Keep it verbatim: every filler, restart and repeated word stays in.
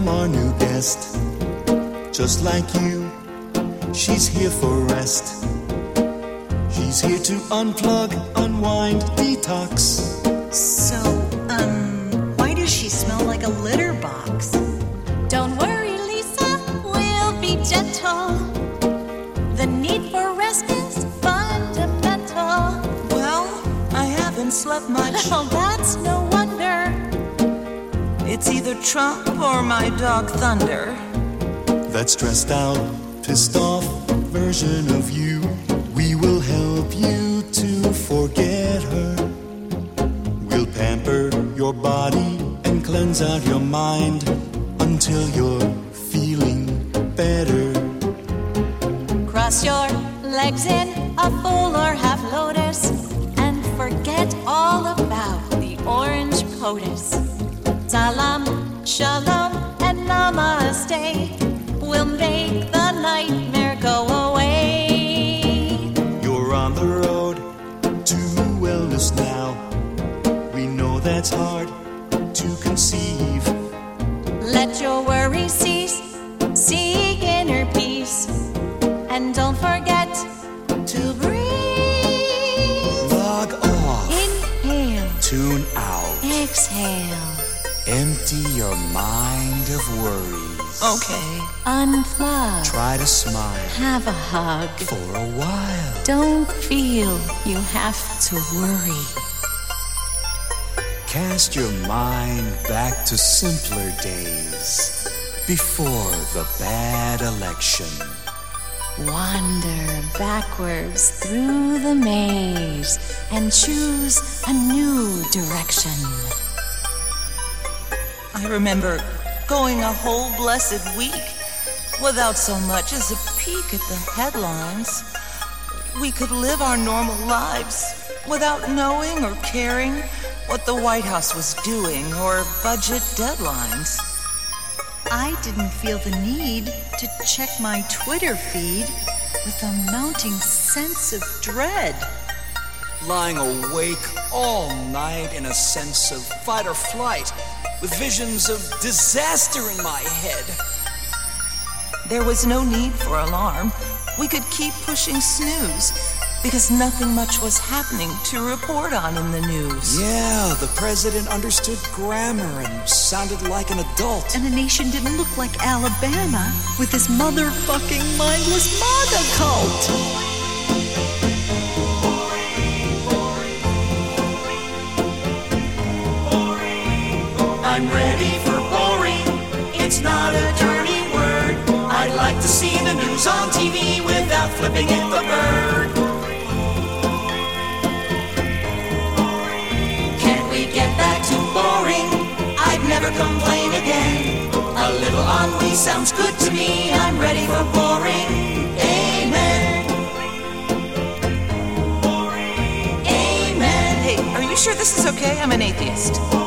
Welcome our new guest. Just like you, she's here for rest. She's here to unplug, unwind, detox. So, um, why does she smell like a litter box? Don't worry, Lisa, we'll be gentle. The need for rest is fundamental. Well, I haven't slept much. Oh, that's no wonder. It's either Trump or my dog Thunder. That stressed out, pissed off version of you. We will help you to forget her. We'll pamper your body and cleanse out your mind until you're feeling better. Cross your legs in a full or half lotus and forget all about the orange POTUS. Salam, shalom, and namaste will make the nightmare go away. You're on the road to wellness now. We know that's hard to conceive. Let your worries cease, seek inner peace, and don't forget to breathe. Log off. Inhale. Tune out. Exhale. Empty your mind of worries. Okay. Unplug. Try to smile Have a hug. for a while. Don't feel you have to worry. Cast your mind back to simpler days before the bad election. Wander backwards through the maze and choose a new direction. I remember going a whole blessed week without so much as a peek at the headlines. We could live our normal lives without knowing or caring what the White House was doing or budget deadlines. I didn't feel the need to check my Twitter feed with a mounting sense of dread. Lying awake all night in a sense of fight or flight, with visions of disaster in my head. There was no need for alarm. We could keep pushing snooze because nothing much was happening to report on in the news. Yeah, the president understood grammar and sounded like an adult. And the nation didn't look like Alabama with this motherfucking mindless MAGA cult. I'm ready for boring. It's not a dirty word. I'd like to see the news on T V without flipping it the bird. Can't we get back to boring? I'd never complain again. A little ennui sounds good to me. I'm ready for boring. Amen. Amen. Hey, are you sure this is okay? I'm an atheist.